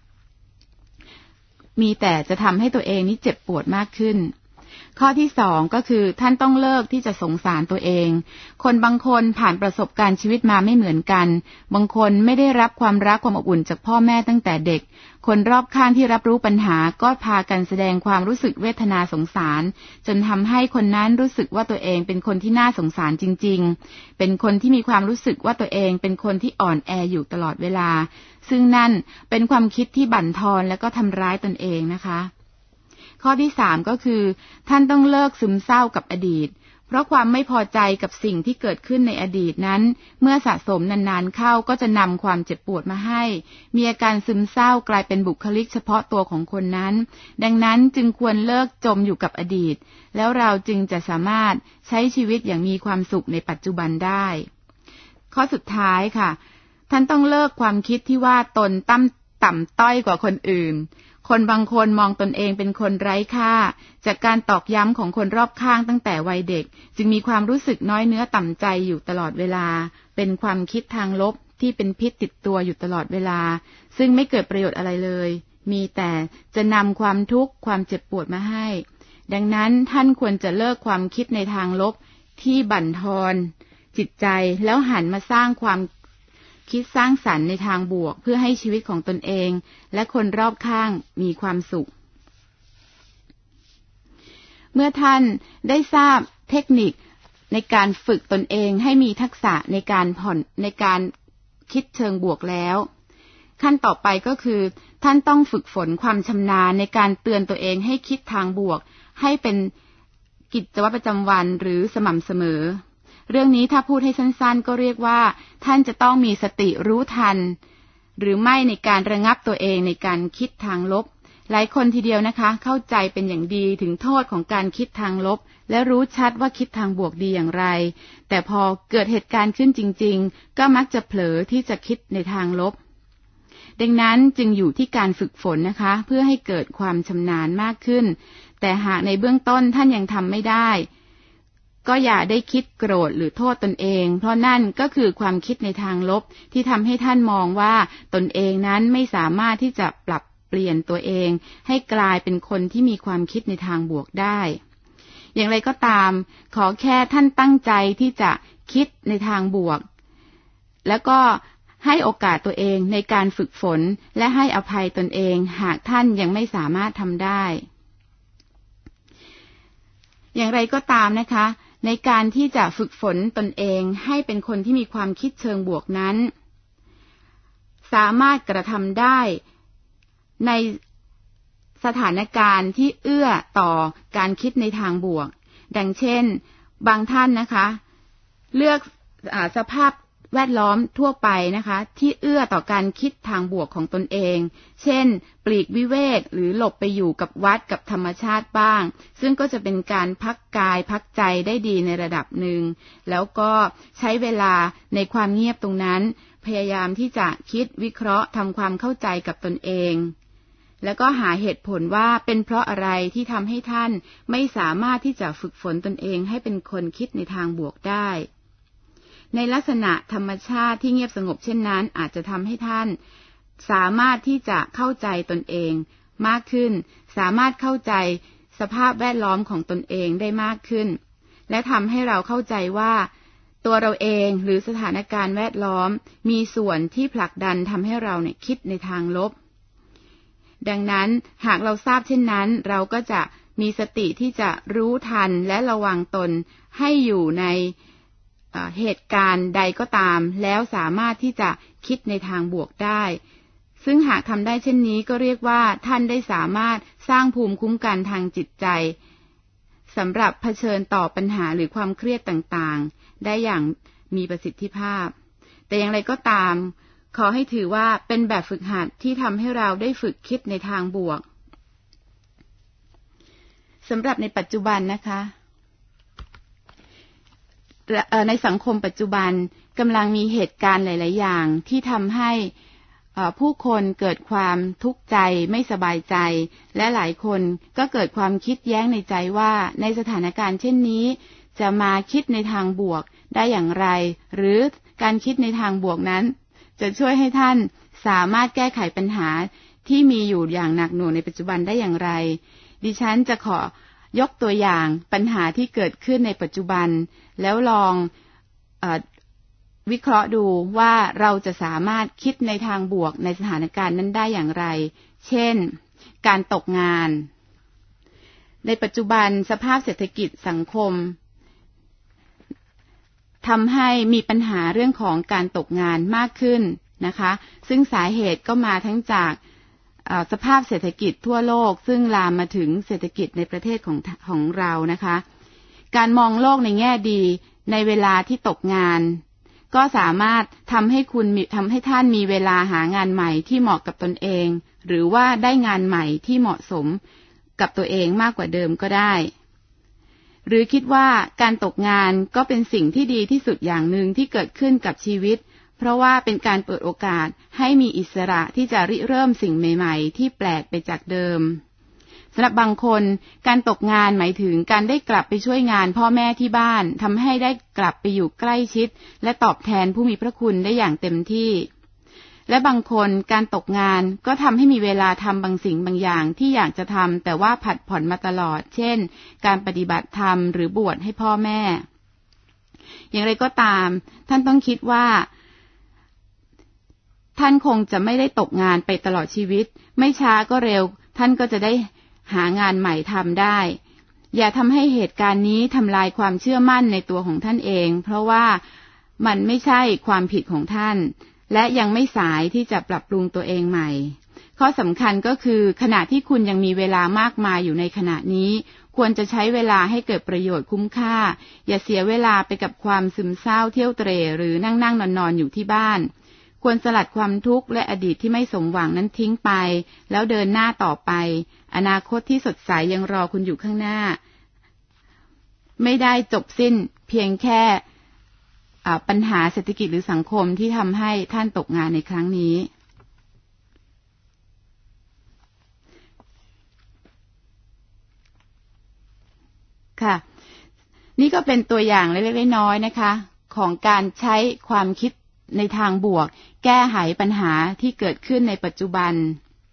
มีแต่จะทำให้ตัวเองนี้เจ็บปวดมากขึ้นข้อที่สองก็คือท่านต้องเลิกที่จะสงสารตัวเองคนบางคนผ่านประสบการณ์ชีวิตมาไม่เหมือนกันบางคนไม่ได้รับความรักความอบอุ่นจากพ่อแม่ตั้งแต่เด็กคนรอบข้างที่รับรู้ปัญหาก็พากันแสดงความรู้สึกเวทนาสงสารจนทำให้คนนั้นรู้สึกว่าตัวเองเป็นคนที่น่าสงสารจริงๆเป็นคนที่มีความรู้สึกว่าตัวเองเป็นคนที่อ่อนแออยู่ตลอดเวลาซึ่งนั่นเป็นความคิดที่บั่นทอนและก็ทำร้ายตนเองนะคะข้อที่สามก็คือท่านต้องเลิกซึมเศร้ากับอดีตเพราะความไม่พอใจกับสิ่งที่เกิดขึ้นในอดีตนั้นเมื่อสะสมนานๆเข้าก็จะนำความเจ็บปวดมาให้มีอาการซึมเศร้ากลายเป็นบุคลิกเฉพาะตัวของคนนั้นดังนั้นจึงควรเลิกจมอยู่กับอดีตแล้วเราจึงจะสามารถใช้ชีวิตอย่างมีความสุขในปัจจุบันได้ข้อสุดท้ายค่ะท่านต้องเลิกความคิดที่ว่าตนต่ำต่ำต้อยกว่าคนอื่นคนบางคนมองตนเองเป็นคนไร้ค่าจากการตอกย้ำของคนรอบข้างตั้งแต่วัยเด็กจึงมีความรู้สึกน้อยเนื้อต่ำใจอยู่ตลอดเวลาเป็นความคิดทางลบที่เป็นพิษติดตัวอยู่ตลอดเวลาซึ่งไม่เกิดประโยชน์อะไรเลยมีแต่จะนำความทุกข์ความเจ็บปวดมาให้ดังนั้นท่านควรจะเลิกความคิดในทางลบที่บั่นทอนจิตใจแล้วหันมาสร้างความคิดสร้างสรรค์ในทางบวกเพื่อให้ชีวิตของตนเองและคนรอบข้างมีความสุขเมื่อท่านได้ทราบเทคนิคในการฝึกตนเองให้มีทักษะในการผ่อนในการคิดเชิงบวกแล้วขั้นต่อไปก็คือท่านต้องฝึกฝนความชำนาญในการเตือนตัวเองให้คิดทางบวกให้เป็นกิจวัตรประจำวันหรือสม่ำเสมอเรื่องนี้ถ้าพูดให้สั้นๆก็เรียกว่าท่านจะต้องมีสติรู้ทันหรือไม่ในการระงับตัวเองในการคิดทางลบหลายคนทีเดียวนะคะเข้าใจเป็นอย่างดีถึงโทษของการคิดทางลบและรู้ชัดว่าคิดทางบวกดีอย่างไรแต่พอเกิดเหตุการณ์ขึ้นจริงๆก็มักจะเผลอที่จะคิดในทางลบดังนั้นจึงอยู่ที่การฝึกฝนนะคะเพื่อให้เกิดความชำนาญมากขึ้นแต่หากในเบื้องต้นท่านยังทำไม่ได้ก็อย่าได้คิดโกรธหรือโทษตนเองเพราะนั่นก็คือความคิดในทางลบที่ทำให้ท่านมองว่าตนเองนั้นไม่สามารถที่จะปรับเปลี่ยนตัวเองให้กลายเป็นคนที่มีความคิดในทางบวกได้อย่างไรก็ตามขอแค่ท่านตั้งใจที่จะคิดในทางบวกแล้วก็ให้โอกาสตัวเองในการฝึกฝนและให้อภัยตนเองหากท่านยังไม่สามารถทำได้อย่างไรก็ตามนะคะในการที่จะฝึกฝนตนเองให้เป็นคนที่มีความคิดเชิงบวกนั้นสามารถกระทำได้ในสถานการณ์ที่เอื้อต่อการคิดในทางบวกดังเช่นบางท่านนะคะเลือกอาสภาพแวดล้อมทั่วไปนะคะที่เอื้อต่อการคิดทางบวกของตนเองเช่นปลีกวิเวกหรือหลบไปอยู่กับวัดกับธรรมชาติบ้างซึ่งก็จะเป็นการพักกายพักใจได้ดีในระดับหนึ่งแล้วก็ใช้เวลาในความเงียบตรงนั้นพยายามที่จะคิดวิเคราะห์ทำความเข้าใจกับตนเองแล้วก็หาเหตุผลว่าเป็นเพราะอะไรที่ทำให้ท่านไม่สามารถที่จะฝึกฝนตนเองให้เป็นคนคิดในทางบวกได้ในลักษณะธรรมชาติที่เงียบสงบเช่นนั้นอาจจะทำให้ท่านสามารถที่จะเข้าใจตนเองมากขึ้นสามารถเข้าใจสภาพแวดล้อมของตนเองได้มากขึ้นและทำให้เราเข้าใจว่าตัวเราเองหรือสถานการณ์แวดล้อมมีส่วนที่ผลักดันทำให้เราเนี่ยคิดในทางลบดังนั้นหากเราทราบเช่นนั้นเราก็จะมีสติที่จะรู้ทันและระวังตนให้อยู่ในเหตุการณ์ใดก็ตามแล้วสามารถที่จะคิดในทางบวกได้ซึ่งหากทำได้เช่นนี้ก็เรียกว่าท่านได้สามารถสร้างภูมิคุ้มกันทางจิตใจสำหรับเผชิญต่อปัญหาหรือความเครียดต่างๆได้อย่างมีประสิทธิภาพแต่อย่างไรก็ตามขอให้ถือว่าเป็นแบบฝึกหัดที่ทำให้เราได้ฝึกคิดในทางบวกสำหรับในปัจจุบันนะคะในสังคมปัจจุบันกำลังมีเหตุการณ์หลายๆอย่างที่ทำให้ผู้คนเกิดความทุกข์ใจไม่สบายใจและหลายคนก็เกิดความคิดแย้งในใจว่าในสถานการณ์เช่นนี้จะมาคิดในทางบวกได้อย่างไรหรือการคิดในทางบวกนั้นจะช่วยให้ท่านสามารถแก้ไขปัญหาที่มีอยู่อย่างหนักหน่วงในปัจจุบันได้อย่างไรดิฉันจะขอยกตัวอย่างปัญหาที่เกิดขึ้นในปัจจุบันแล้วลองเอ่อวิเคราะห์ดูว่าเราจะสามารถคิดในทางบวกในสถานการณ์นั้นได้อย่างไรเช่นการตกงานในปัจจุบันสภาพเศรษฐกิจสังคมทำให้มีปัญหาเรื่องของการตกงานมากขึ้นนะคะซึ่งสาเหตุก็มาทั้งจากสภาพเศรษฐกิจทั่วโลกซึ่งลามมาถึงเศรษฐกิจในประเทศของของเรานะคะการมองโลกในแง่ดีในเวลาที่ตกงานก็สามารถทำให้คุณทำให้ท่านมีเวลาหางานใหม่ที่เหมาะกับตนเองหรือว่าได้งานใหม่ที่เหมาะสมกับตัวเองมากกว่าเดิมก็ได้หรือคิดว่าการตกงานก็เป็นสิ่งที่ดีที่สุดอย่างหนึ่งที่เกิดขึ้นกับชีวิตเพราะว่าเป็นการเปิดโอกาสให้มีอิสระที่จะริเริ่มสิ่งใหม่ๆที่แปลกไปจากเดิมสำหรับบางคนการตกงานหมายถึงการได้กลับไปช่วยงานพ่อแม่ที่บ้านทำให้ได้กลับไปอยู่ใกล้ชิดและตอบแทนผู้มีพระคุณได้อย่างเต็มที่และบางคนการตกงานก็ทำให้มีเวลาทำบางสิ่งบางอย่างที่อยากจะทำแต่ว่าผัดผ่อนมาตลอดเช่นการปฏิบัติธรรมหรือบวชให้พ่อแม่อย่างไรก็ตามท่านต้องคิดว่าท่านคงจะไม่ได้ตกงานไปตลอดชีวิตไม่ช้าก็เร็วท่านก็จะได้หางานใหม่ทำได้อย่าทำให้เหตุการณ์นี้ทำลายความเชื่อมั่นในตัวของท่านเองเพราะว่ามันไม่ใช่ความผิดของท่านและยังไม่สายที่จะปรับปรุงตัวเองใหม่ข้อสำคัญก็คือขณะที่คุณยังมีเวลามากมายอยู่ในขณะนี้ควรจะใช้เวลาให้เกิดประโยชน์คุ้มค่าอย่าเสียเวลาไปกับความซึมเศร้าเที่ยวเตร่หรือนั่งนั่งนอนนอนอยู่ที่บ้านควรสลัดความทุกข์และอดีตที่ไม่สมหวังนั้นทิ้งไปแล้วเดินหน้าต่อไปอนาคตที่สดใสยังรอคุณอยู่ข้างหน้าไม่ได้จบสิ้นเพียงแค่ปัญหาเศรษฐกิจหรือสังคมที่ทำให้ท่านตกงานในครั้งนี้ค่ะนี่ก็เป็นตัวอย่างเล็กๆน้อยๆนะคะของการใช้ความคิดในทางบวกแก้ไขปัญหาที่เกิดขึ้นในปัจจุบัน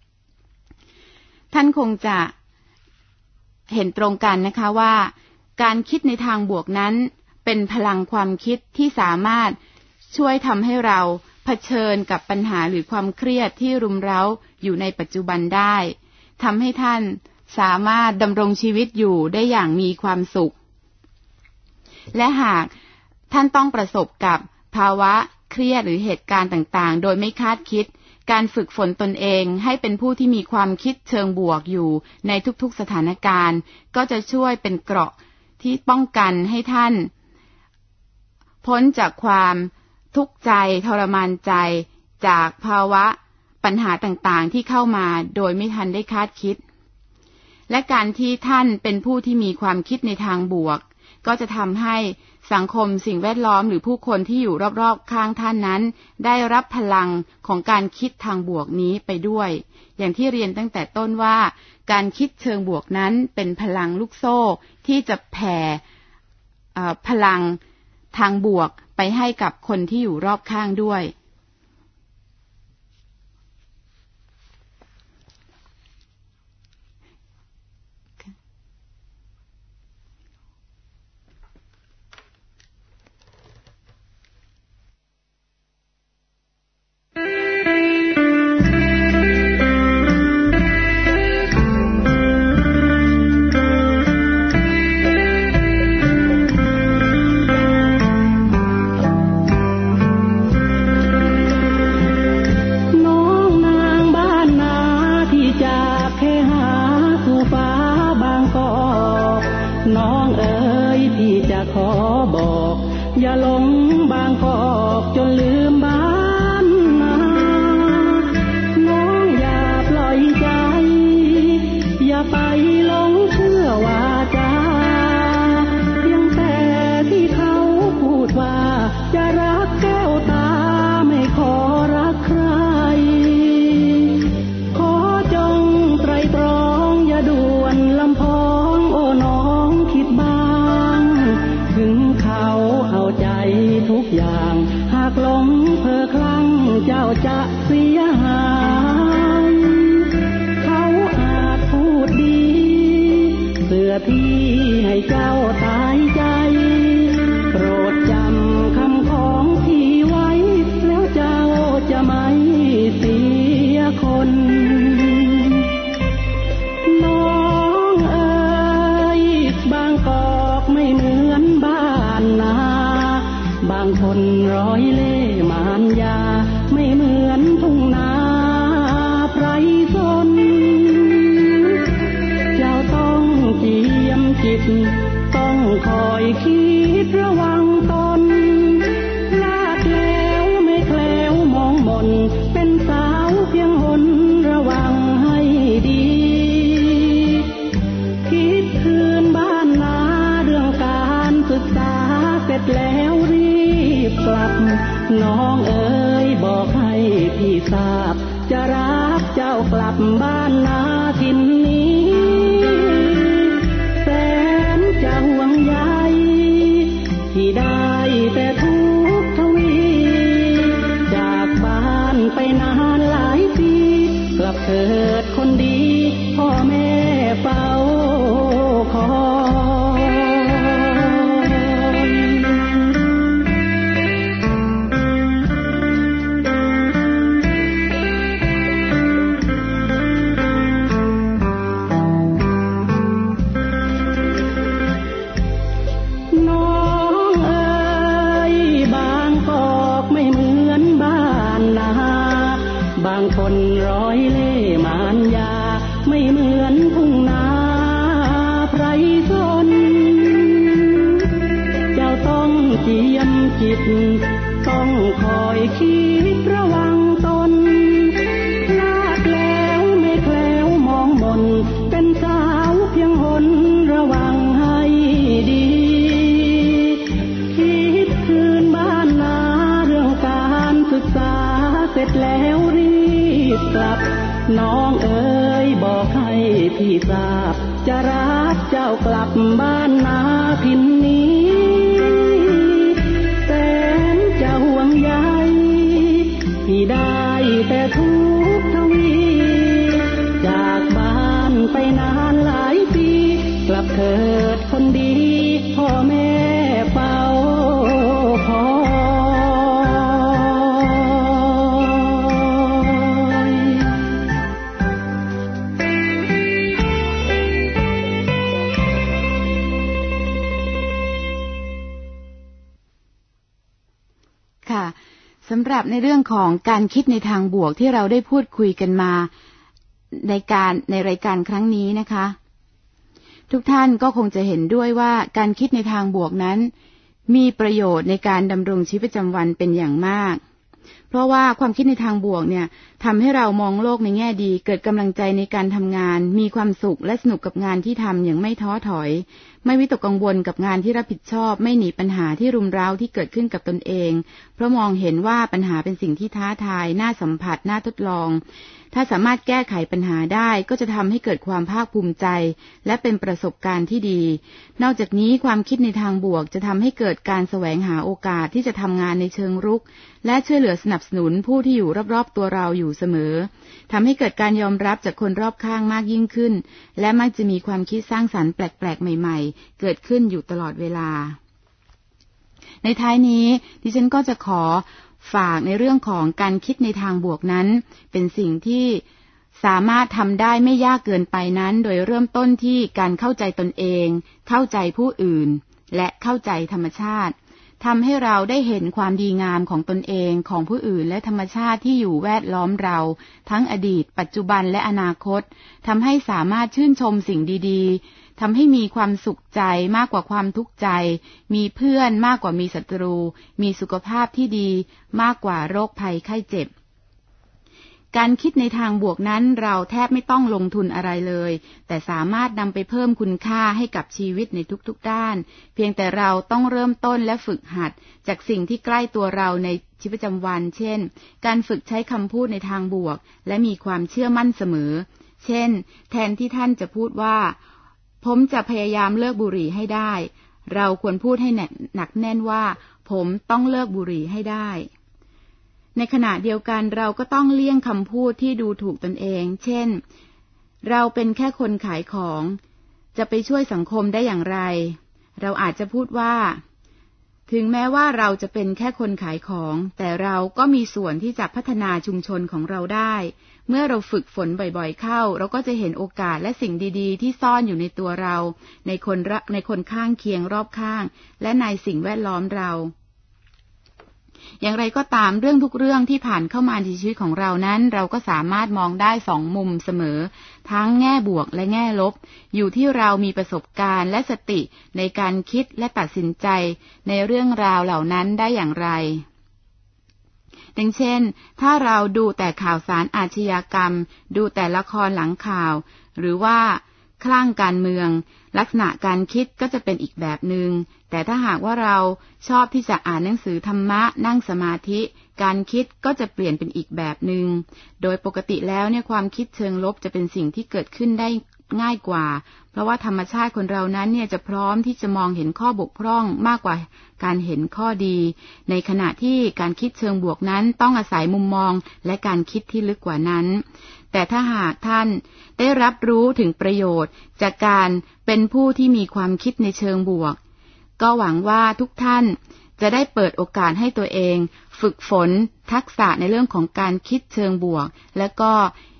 ท่านคงจะเห็นตรงกันนะคะว่าการคิดในทางบวกนั้นเป็นพลังความคิดที่สามารถช่วยทำให้เราเผชิญกับปัญหาหรือความเครียดที่รุมเร้าอยู่ในปัจจุบันได้ทำให้ท่านสามารถดำรงชีวิตอยู่ได้อย่างมีความสุขและหากท่านต้องประสบกับภาวะเครียดหรือเหตุการณ์ต่างๆโดยไม่คาดคิดการฝึกฝนตนเองให้เป็นผู้ที่มีความคิดเชิงบวกอยู่ในทุกๆสถานการณ์ก็จะช่วยเป็นเกราะที่ป้องกันให้ท่านพ้นจากความทุกข์ใจทรมานใจจากภาวะปัญหาต่างๆที่เข้ามาโดยไม่ทันได้คาดคิดและการที่ท่านเป็นผู้ที่มีความคิดในทางบวกก็จะทำให้สังคมสิ่งแวดล้อมหรือผู้คนที่อยู่รอบๆข้างท่านนั้นได้รับพลังของการคิดทางบวกนี้ไปด้วยอย่างที่เรียนตั้งแต่ต้นว่าการคิดเชิงบวกนั้นเป็นพลังลูกโซ่ที่จะแผ่พลังทางบวกไปให้กับคนที่อยู่รอบข้างด้วยน้องเอ๋ยบอกให้พี่ทราบจะรับเจ้ากลับบ้านนาถิ่นนี้แสนจะห่วงใยที่ได้แต่ทุกทวีจากบ้านไปนานหลายปีกลับเถิดคนดีพ่อแม่เฝ้าคอยคนร้อยเล่ห์มารยาไม่เหมือนทุ่งนาไพรสนเจ้าต้องเจียมจิตต้องคอยคิดระวังตนพลาดแล้วไม่แคล้วมองมนเป็นสาวเพียงหนระวังให้ดีคิดคืนบ้านนาเรื่องการศึกษาเสร็จแล้วรีบกลับน้องเอ๋ยบอกให้พี่ทราบจะรับเจ้ากลับบ้านนาถิ่นนี้แสนจะห่วงใยพี่ได้แต่ทุกทวีจากบ้านไปนานหลายปีกลับเถิดคนดีพ่อแม่เฝ้าคอยค่ะสำหรับในเรื่องของการคิดในทางบวกที่เราได้พูดคุยกันมาในการในรายการครั้งนี้นะคะทุกท่านก็คงจะเห็นด้วยว่าการคิดในทางบวกนั้นมีประโยชน์ในการดำรงชีวิตประจำวันเป็นอย่างมากเพราะว่าความคิดในทางบวกเนี่ยทำให้เรามองโลกในแง่ดีเกิดกำลังใจในการทำงานมีความสุขและสนุกกับงานที่ทำอย่างไม่ท้อถอยไม่วิตกกังวลกับงานที่รับผิดชอบไม่หนีปัญหาที่รุมเร้าที่เกิดขึ้นกับตนเองเพราะมองเห็นว่าปัญหาเป็นสิ่งที่ท้าทายน่าสัมผัสน่าทดลองถ้าสามารถแก้ไขปัญหาได้ก็จะทำให้เกิดความภาคภูมิใจและเป็นประสบการณ์ที่ดีนอกจากนี้ความคิดในทางบวกจะทำให้เกิดการแสวงหาโอกาสที่จะทำงานในเชิงรุกและช่วยเหลือสนับสนุนผู้ที่อยู่รอบๆตัวเราอยู่เสมอทำให้เกิดการยอมรับจากคนรอบข้างมากยิ่งขึ้นและมักจะมีความคิดสร้างสรรค์แปลกๆใหม่ๆเกิดขึ้นอยู่ตลอดเวลาในท้ายนี้ดิฉันก็จะขอฝากในเรื่องของการคิดในทางบวกนั้นเป็นสิ่งที่สามารถทำได้ไม่ยากเกินไปนั้นโดยเริ่มต้นที่การเข้าใจตนเองเข้าใจผู้อื่นและเข้าใจธรรมชาติทำให้เราได้เห็นความดีงามของตนเองของผู้อื่นและธรรมชาติที่อยู่แวดล้อมเราทั้งอดีตปัจจุบันและอนาคตทำให้สามารถชื่นชมสิ่งดีๆทำให้มีความสุขใจมากกว่าความทุกข์ใจมีเพื่อนมากกว่ามีศัตรูมีสุขภาพที่ดีมากกว่าโรคภัยไข้เจ็บการคิดในทางบวกนั้นเราแทบไม่ต้องลงทุนอะไรเลยแต่สามารถนำไปเพิ่มคุณค่าให้กับชีวิตในทุกๆด้านเพียงแต่เราต้องเริ่มต้นและฝึกหัดจากสิ่งที่ใกล้ตัวเราในชีวิตประจำวันเช่นการฝึกใช้คำพูดในทางบวกและมีความเชื่อมั่นเสมอเช่นแทนที่ท่านจะพูดว่าผมจะพยายามเลิกบุหรี่ให้ได้เราควรพูดให้หนักแน่นว่าผมต้องเลิกบุหรี่ให้ได้ในขณะเดียวกันเราก็ต้องเลี่ยงคำพูดที่ดูถูกตนเองเช่นเราเป็นแค่คนขายของจะไปช่วยสังคมได้อย่างไรเราอาจจะพูดว่าถึงแม้ว่าเราจะเป็นแค่คนขายของแต่เราก็มีส่วนที่จะพัฒนาชุมชนของเราได้เมื่อเราฝึกฝนบ่อยๆเข้าเราก็จะเห็นโอกาสและสิ่งดีๆที่ซ่อนอยู่ในตัวเราในคนในคนข้างเคียงรอบข้างและในสิ่งแวดล้อมเราอย่างไรก็ตามเรื่องทุกเรื่องที่ผ่านเข้ามาในชีวิตของเรานั้นเราก็สามารถมองได้สองมุมเสมอทั้งแง่บวกและแง่ลบอยู่ที่เรามีประสบการณ์และสติในการคิดและตัดสินใจในเรื่องราวเหล่านั้นได้อย่างไรดังเช่นถ้าเราดูแต่ข่าวสารอาชญากรรมดูแต่ละครหลังข่าวหรือว่าคลั่งการเมืองลักษณะการคิดก็จะเป็นอีกแบบนึงแต่ถ้าหากว่าเราชอบที่จะอ่านหนังสือธรรมะนั่งสมาธิการคิดก็จะเปลี่ยนเป็นอีกแบบนึงโดยปกติแล้วเนี่ยความคิดเชิงลบจะเป็นสิ่งที่เกิดขึ้นได้ง่ายกว่าเพราะว่าธรรมชาติคนเรานั้นเนี่ยจะพร้อมที่จะมองเห็นข้อบกพร่องมากกว่าการเห็นข้อดีในขณะที่การคิดเชิงบวกนั้นต้องอาศัยมุมมองและการคิดที่ลึกกว่านั้นแต่ถ้าหากท่านได้รับรู้ถึงประโยชน์จากการเป็นผู้ที่มีความคิดในเชิงบวกก็หวังว่าทุกท่านจะได้เปิดโอกาสให้ตัวเองฝึกฝนทักษะในเรื่องของการคิดเชิงบวกและก็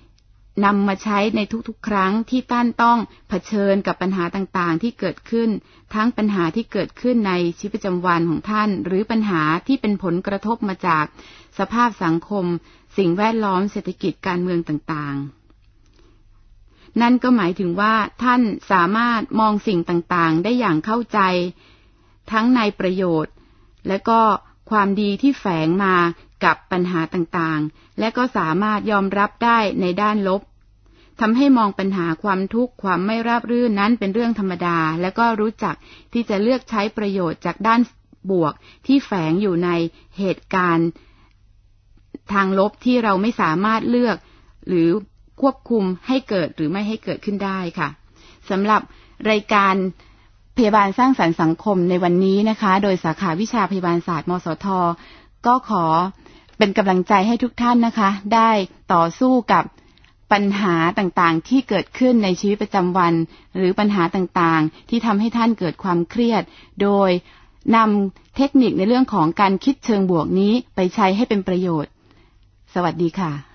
นำมาใช้ในทุกๆครั้งที่ท่านต้องเผชิญกับปัญหาต่างๆที่เกิดขึ้นทั้งปัญหาที่เกิดขึ้นในชีวิตประจำวันของท่านหรือปัญหาที่เป็นผลกระทบมาจากสภาพสังคมสิ่งแวดล้อมเศรษฐกิจการเมืองต่างๆนั่นก็หมายถึงว่าท่านสามารถมองสิ่งต่างๆได้อย่างเข้าใจทั้งในประโยชน์และก็ความดีที่แฝงมากับปัญหาต่างๆและก็สามารถยอมรับได้ในด้านลบทำให้มองปัญหาความทุกข์ความไม่ราบรื่นนั้นเป็นเรื่องธรรมดาและก็รู้จักที่จะเลือกใช้ประโยชน์จากด้านบวกที่แฝงอยู่ในเหตุการณ์ทางลบที่เราไม่สามารถเลือกหรือควบคุมให้เกิดหรือไม่ให้เกิดขึ้นได้ค่ะสำหรับรายการพยาบาลสร้างสรรค์สังคมในวันนี้นะคะโดยสาขาวิชาพยาบาลศาสตร์มสท.ก็ขอเป็นกำลังใจให้ทุกท่านนะคะได้ต่อสู้กับปัญหาต่างๆที่เกิดขึ้นในชีวิตประจำวันหรือปัญหาต่างๆที่ทำให้ท่านเกิดความเครียดโดยนำเทคนิคในเรื่องของการคิดเชิงบวกนี้ไปใช้ให้เป็นประโยชน์สวัสดีค่ะ